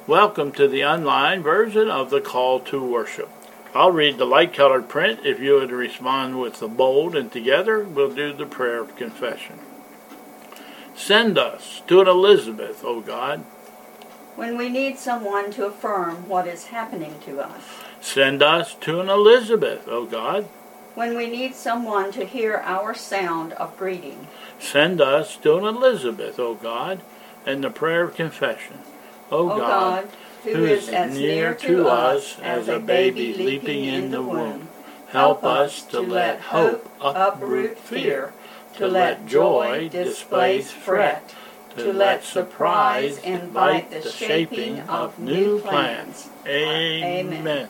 Welcome to the online version of the Call to Worship. I'll read the light-colored print if you would respond with the bold, and together we'll do the prayer of confession. Send us to an Elizabeth, O God, when we need someone to affirm what is happening to us. Send us to an Elizabeth, O God, when we need someone to hear our sound of greeting. Send us to an Elizabeth, O God, in the prayer of confession. O God, who is as near to us as a baby leaping in the womb, help us to let hope uproot fear, to let joy displace fret, to let surprise invite the shaping of new plans. Amen.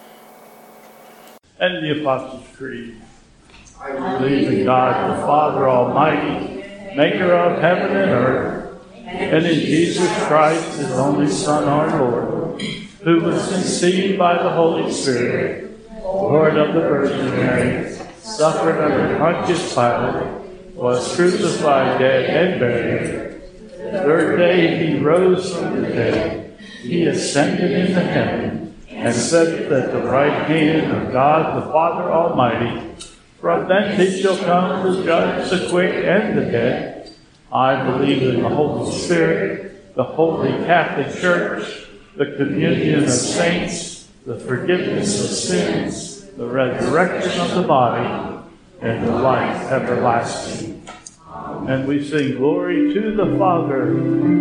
And the Apostles' Creed. I believe in God the Father Almighty, maker of heaven and earth, and in Jesus Christ, his only Son, our Lord, who was conceived by the Holy Spirit, born of the Virgin Mary, suffered under Pontius Pilate, was crucified, dead, and buried. The third day he rose from the dead. He ascended into heaven, and sat at the right hand of God the Father Almighty. From thence he shall come to judge the quick and the dead. I believe in the Holy Spirit, the Holy Catholic Church, the communion of saints, the forgiveness of sins, the resurrection of the body, and the life everlasting. And we sing glory to the Father.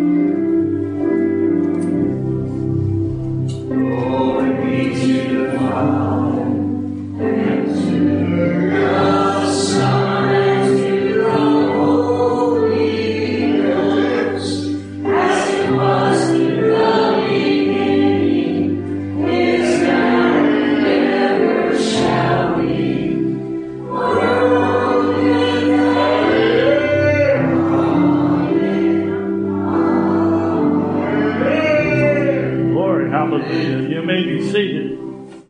Glory be to the Father, and to the Son, and to the Holy Ghost, as it was in the beginning, is now, and ever shall be, world without end. Amen. Glory, hallelujah. You may be seated.